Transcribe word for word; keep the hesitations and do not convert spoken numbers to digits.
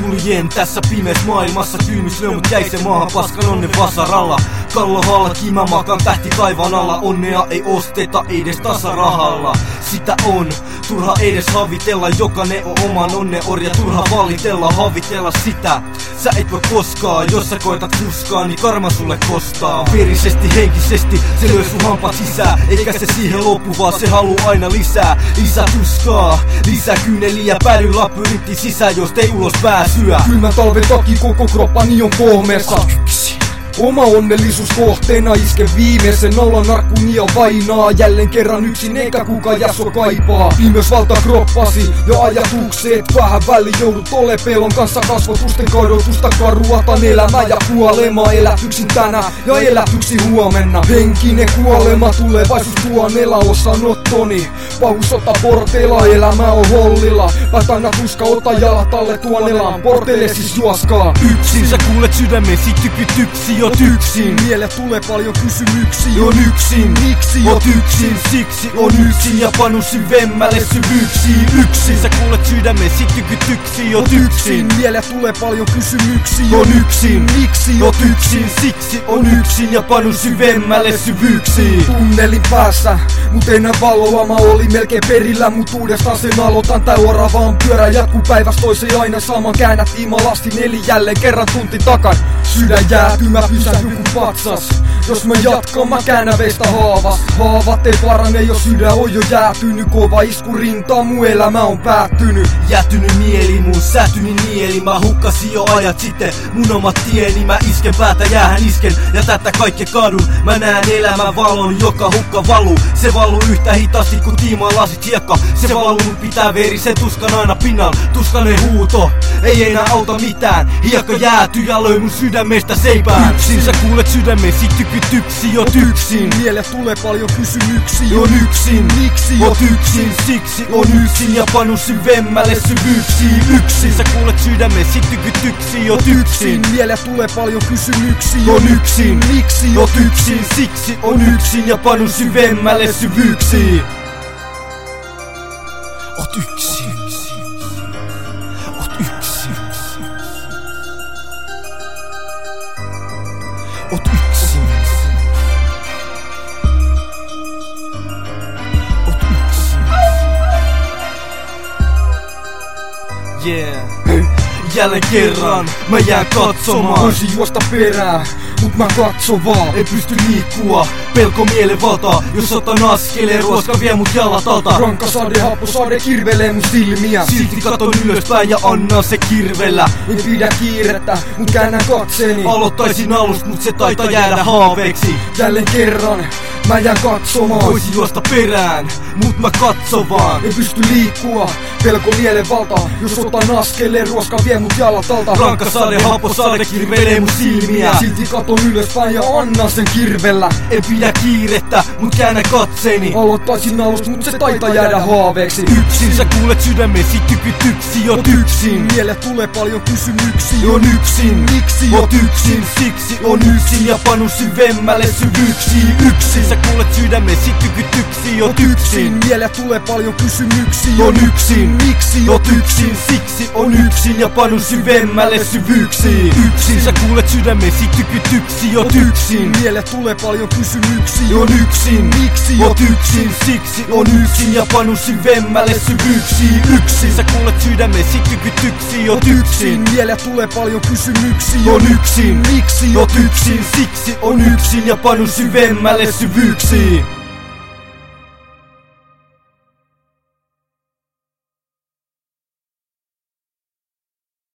kuljen tässä pimeässä maailmassa. Kyynys lyö mut jäi se maahan paskan onnen vasaralla. Kallohalla mä makan tähti taivaan alla. Onnea ei osteta edes tasarahalla. Sitä on turha edes havitella, jokainen on oman onnen orja. Turha valitella, havitella sitä sä et voi koskaan. Jos sä koetat fuskaa, niin karma sulle kostaa. Verisesti, henkisesti, se lyö sun hampat sisään. Eikä se siihen loppu, vaan se haluu aina lisää. Lisää tuskaa, lisää kyyneliä. Päädy labyrintti sisään, jos ei ulos pääsyä. Kylmän talven takia koko kroppani on kohmeessa. Oma onnellisuus kohteena iske viimeisen naulan narkkuni ja vainaa. Jälleen kerran yksin eikä kukaan jäso kaipaa. Viimeis valta kroppasi ja ajatukset. Vähän väliin joudut ole pelon kanssa kasvotusten kadotusta. Karuatan elämä ja kuolema. Elät yksin tänään ja elät yksin huomenna. Henkinen kuolema, tulevaisuus tuon eläosanottoni. Pauhusota porteilla, elämä on hollilla. Pätänä tuska, ota jalat alle tuon elän porteille siis juoskaa. Yksin sä kuulet sydämesi tykytyksi. Oot yksin, miele tulee paljon kysymyksiä. On yksin, miksi oot yksin? Siksi on yksin ja panu syvemmälle syvyyksiin. Yksin, sä kuulet sydämesi tykytyksi. Oot yksin, miele tulee paljon kysymyksiä. On yksin, miksi oot yksin? Siksi on yksin ja panu syvemmälle syvyyksiin. Tunnelin päässä, mut ei näe valoa. Mä olin melkein perillä, mut uudestaan sen aloitan. Tää oravaan pyörä jatkuu päivästä toiseen aina saman. Käännät imalastin eli jälleen kerran tunti takan. Sydän jäätyy, mä pysähdyn kun patsas. Jos mä jatkan, mä käännän veistä haavas. Haavat ei parane, jos sydän on jo jäätynyt. Kova isku rintaan, mun elämä on päättynyt. Jäätynyt mieli, mun sätynyt mieli. Mä hukkasin jo ajat sitten mun omat tieni. Mä isken päätä, jäähän isken ja tätä kaikkea kadun. Mä näen elämän valon, joka hukka valuu. Se valuu yhtä hitaasti kun tiimaa lasit hiekka. Se valuu, mun pitää verisen tuskan aina pinnalla. Tuskanen huuto, ei enää auta mitään. Hiekka jääty ja löi mun sydämestä seipään. Yksin sä kuulet sydämesi tykytyksi. Oot yksin, miele tulee paljon kysymyksiä. On yksin, miksi oot yksin? Siksi on yksin ja panu syvemmälle syvyyksiin. Yksin sä kuulet sydämesi tykytyksi. Oot yksin, miele tulee paljon kysymyksiä. On yksin, miksi oot yksin? Siksi on yksin ja panu syvemmälle syvyyksiin. Oot yksin, oot yksin. Oot yksin. Oot yksin. Yeah. Jälleen kerran mä jään katsomaan. Voisin juosta perään, mut mä katson vaan. Ei pysty liikkua, pelko mielen valtaa. Jos otan askeleen, ruoska vie mut jalat alta. Rankka sade, happosade kirvelee mun silmiä. Silti katon ylöspäin ja annan se kirvellä. En pidä kiirettä, mut käännän katseeni. Aloittaisin alusta, mut se taitaa jäädä haaveeksi. Jälleen kerran mä jään katsomaan. Voisin juosta perään, mut mä katson vaan. Ei pysty liikkua, pelko mielen valtaa. Jos otan askeleen, ruoska vie mut jalat alta. Rankka sade, happosade kirvelee mun silmiä. Silti katon ylöspäin ja annan sen kirvellä. En pidä kiirettä, mut käännä katseeni. Aloittaisin alusta, mut se taitaa jäädä haaveeksi. Yksin sä kuulet sydämesi tykytyksi. Oot yksin, miele tulee paljon kysymyksiä. On yksin, miksi oot yksin? Siksi on yksin ja panu syvemmälle syvyyksiin. Yksin sä kuulet sydämesi tykytyksi. Oot yksin, miele tulee paljon kysymyksiä. On yksin, miksi oot yksin? Siksi on yksin ja panu syvemmälle syvyyksiin. Yksin sä kuulet sydämesi tykytyksi. Oot yksin, miele tulee paljon kysymyksiä. On yksin, miksi oot yksin? Siksi on yksin ja panu syvemmälle syvyyksiin. Yksin sä kuulet sydämesi tykytyksi. Oot yksin, miele tulee paljon kysymyksiä. On yksin, miksi oot yksin? Siksi on yksin ja panu syvemmälle syvyyksiin.